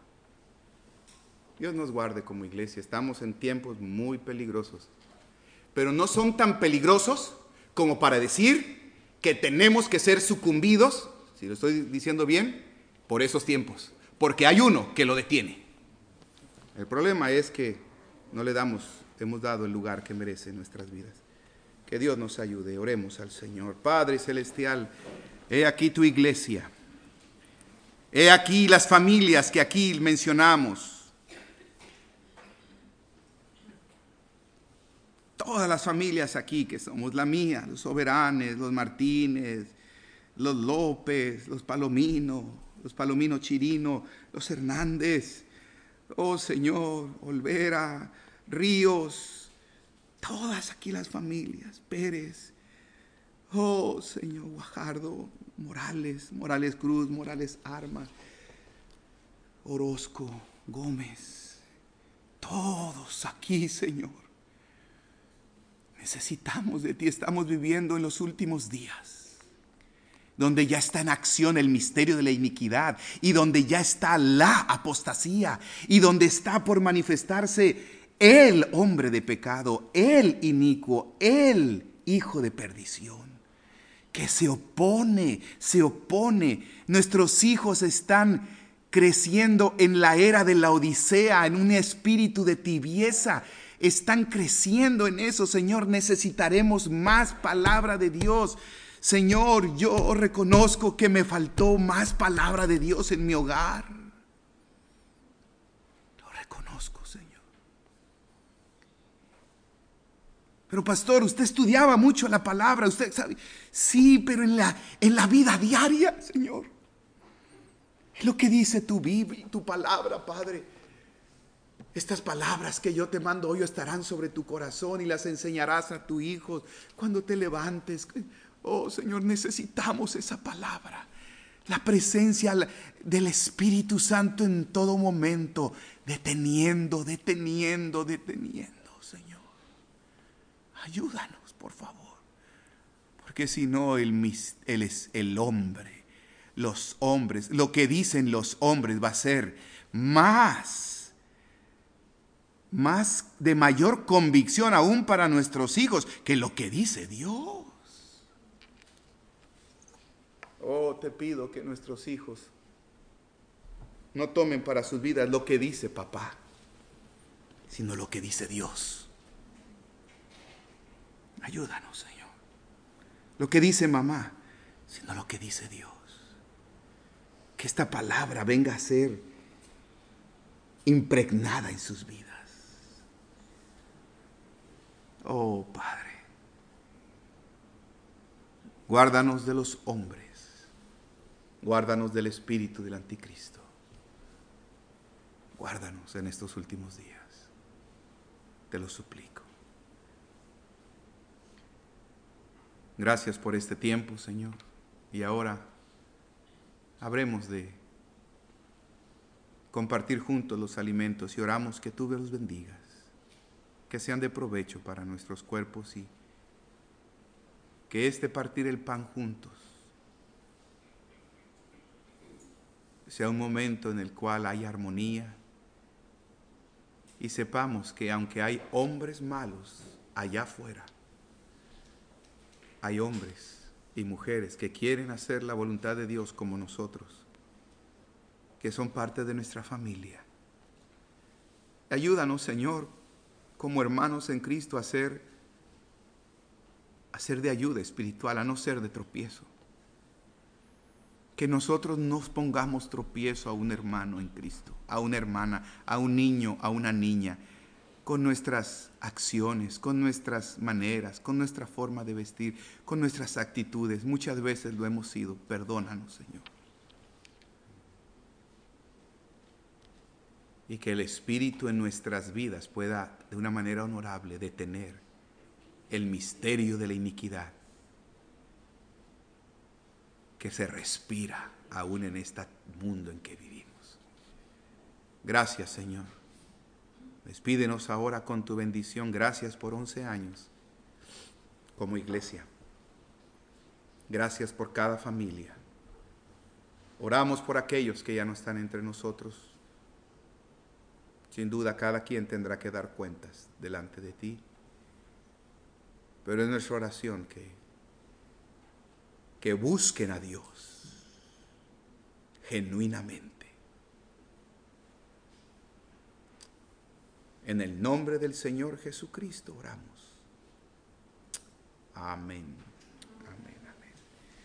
Dios nos guarde como iglesia. Estamos en tiempos muy peligrosos, pero no son tan peligrosos como para decir que tenemos que ser sucumbidos, si lo estoy diciendo bien, por esos tiempos, porque hay uno que lo detiene. El problema es que no le hemos dado el lugar que merece en nuestras vidas. Que Dios nos ayude. Oremos al Señor. Padre celestial, he aquí tu iglesia. He aquí las familias que aquí mencionamos. Todas las familias aquí que somos, la mía, los Soberanes, los Martínez, los López, los Palomino Chirino, los Hernández, oh Señor, Olvera, Ríos, todas aquí las familias, Pérez, oh Señor, Guajardo, Morales Cruz, Morales Armas, Orozco, Gómez, todos aquí, Señor. Necesitamos de ti, estamos viviendo en los últimos días, donde ya está en acción el misterio de la iniquidad y donde ya está la apostasía y donde está por manifestarse el hombre de pecado, el inicuo, el hijo de perdición, que se opone. Nuestros hijos están creciendo en la era de la Odisea, en un espíritu de tibieza. Están creciendo en eso, Señor. Necesitaremos más palabra de Dios. Señor, yo reconozco que me faltó más palabra de Dios en mi hogar. Lo reconozco, Señor. Pero pastor, usted estudiaba mucho la palabra, usted sabe. Sí, pero en la vida diaria, Señor. Es lo que dice tu Biblia, tu palabra, Padre. Estas palabras que yo te mando hoy estarán sobre tu corazón y las enseñarás a tu hijo cuando te levantes. Oh Señor, necesitamos esa palabra. La presencia del Espíritu Santo en todo momento, deteniendo, Señor. Ayúdanos, por favor. Porque si no, el hombre, los hombres, lo que dicen los hombres va a ser más de mayor convicción aún para nuestros hijos que lo que dice Dios. Oh, te pido que nuestros hijos no tomen para sus vidas lo que dice papá, sino lo que dice Dios. Ayúdanos, Señor. Lo que dice mamá, sino lo que dice Dios. Que esta palabra venga a ser impregnada en sus vidas. Oh, Padre, guárdanos de los hombres, guárdanos del espíritu del anticristo, guárdanos en estos últimos días, te lo suplico. Gracias por este tiempo, Señor, y ahora habremos de compartir juntos los alimentos y oramos que tú los bendigas, que sean de provecho para nuestros cuerpos y que partir el pan juntos sea un momento en el cual hay armonía y sepamos que aunque hay hombres malos allá afuera, hay hombres y mujeres que quieren hacer la voluntad de Dios como nosotros, que son parte de nuestra familia. Ayúdanos, Señor, como hermanos en Cristo a ser de ayuda espiritual, a no ser de tropiezo. Que nosotros no pongamos tropiezo a un hermano en Cristo, a una hermana, a un niño, a una niña, con nuestras acciones, con nuestras maneras, con nuestra forma de vestir, con nuestras actitudes. Muchas veces lo hemos sido. Perdónanos, Señor. Y que el Espíritu en nuestras vidas pueda de una manera honorable detener el misterio de la iniquidad que se respira aún en este mundo en que vivimos. Gracias, Señor. Despídenos ahora con tu bendición. Gracias por 11 años como iglesia. Gracias por cada familia. Oramos por aquellos que ya no están entre nosotros. Sin duda, cada quien tendrá que dar cuentas delante de ti. Pero es nuestra oración que busquen a Dios genuinamente. En el nombre del Señor Jesucristo oramos. Amén.